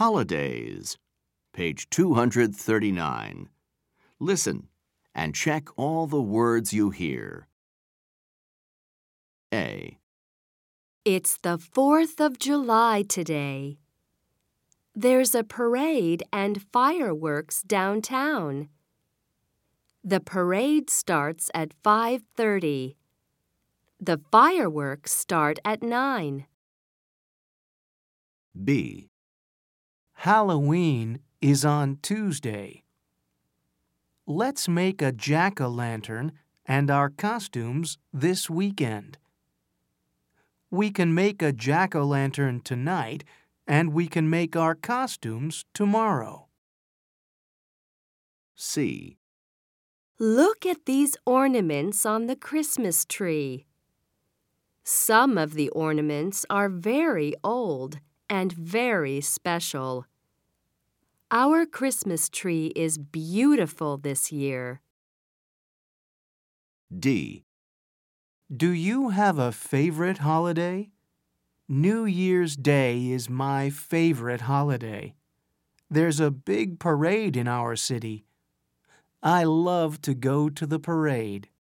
Holidays. Page 239. Listen and check all the words you hear. A. It's the 4th of July today. There's a parade and fireworks downtown. The parade starts at 5:30. The fireworks start at 9. B. Halloween is on Tuesday. Let's make a jack-o'-lantern and our costumes this weekend. We can make a jack-o'-lantern tonight, and we can make our costumes tomorrow. C. Look at these ornaments on the Christmas tree. Some of the ornaments are very old and very special. Our Christmas tree is beautiful this year. D. Do you have a favorite holiday? New Year's Day is my favorite holiday. There's a big parade in our city. I love to go to the parade.